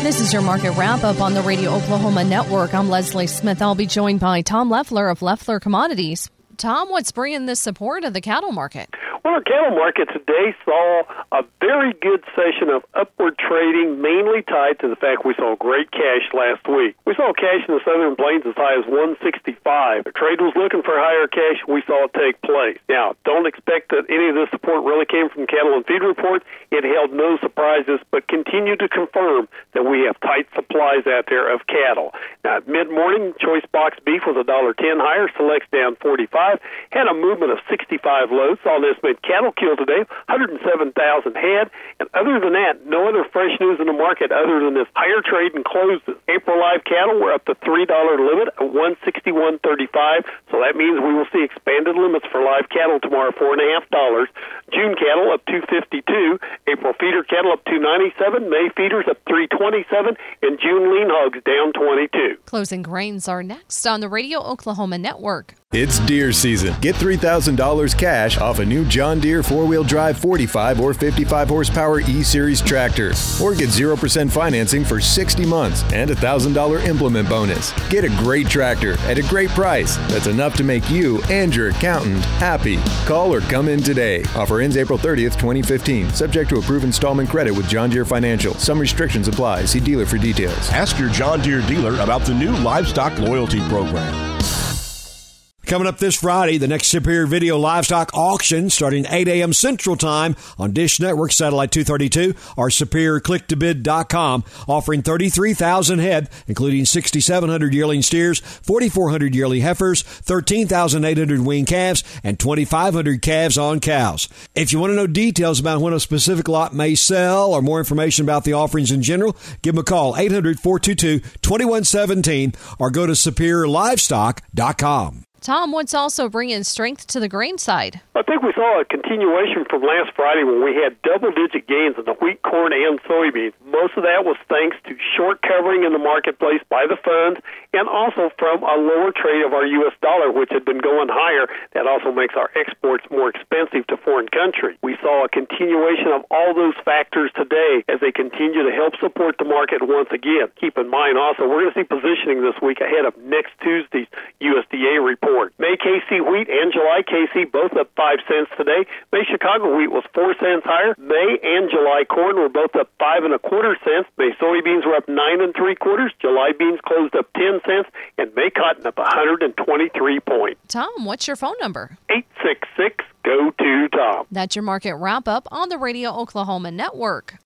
This is your market wrap-up on the Radio Oklahoma Network. I'm Leslie Smith. I'll be joined by Tom Leffler of Leffler Commodities. Tom, what's bringing this support of the cattle market? Well, the cattle market today saw a very good session of upward trading, mainly tied to the fact we saw great cash last week. We saw cash in the Southern Plains as high as 165. The trade was looking for higher cash. We saw it take place. Now, don't expect that any of this support really came from cattle and feed reports. It held no surprises, but continued to confirm that we have tight supplies out there of cattle. Now, at mid-morning, choice box beef was $1.10 higher, selects down 45, had a movement of 65 loads. Saw this cattle kill today, 107,000 head, and other than that, no other fresh news in the market other than this higher trade and closes. April live cattle were up to $3 limit at $161.35, so that means we will see expanded limits for live cattle tomorrow, $4.50. June cattle up $252, April feeder cattle up $297, May feeders up $327, and June lean hogs down $22. Closing grains are next on the Radio Oklahoma Network. It's deer season. Get $3,000 cash off a new John Deere 4-wheel drive 45 or 55 horsepower E-Series tractor. Or get 0% financing for 60 months and a $1,000 implement bonus. Get a great tractor at a great price. That's enough to make you and your accountant happy. Call or come in today. Offer ends April 30th, 2015. Subject to approved installment credit with John Deere Financial. Some restrictions apply. See dealer for details. Ask your John Deere dealer about the new Livestock Loyalty Program. Coming up this Friday, the next Superior Video Livestock Auction starting 8 a.m. Central Time on Dish Network Satellite 232 or SuperiorClickToBid.com, offering 33,000 head, including 6,700 yearling steers, 4,400 yearly heifers, 13,800 weaned calves, and 2,500 calves on cows. If you want to know details about when a specific lot may sell or more information about the offerings in general, give them a call, 800-422-2117, or go to SuperiorLivestock.com. Tom, what's also bringing strength to the grain side? I think we saw a continuation from last Friday when we had double-digit gains in the wheat, corn, and soybeans. Most of that was thanks to short covering in the marketplace by the funds and also from a lower trade of our U.S. dollar, which had been going higher. That also makes our exports more expensive to foreign countries. We saw a continuation of all those factors today as they continue to help support the market once again. Keep in mind also, we're going to see positioning this week ahead of next Tuesday's USDA report. May KC wheat and July KC both up 5 cents today. May Chicago wheat was 4 cents higher. May and July corn were both up 5 1/4 cents. May soybeans were up 9 3/4. July beans closed up 10 cents, and May cotton up 123 points. Tom, what's your phone number? 866-GO-TO-TOM. That's your market wrap up on the Radio Oklahoma Network.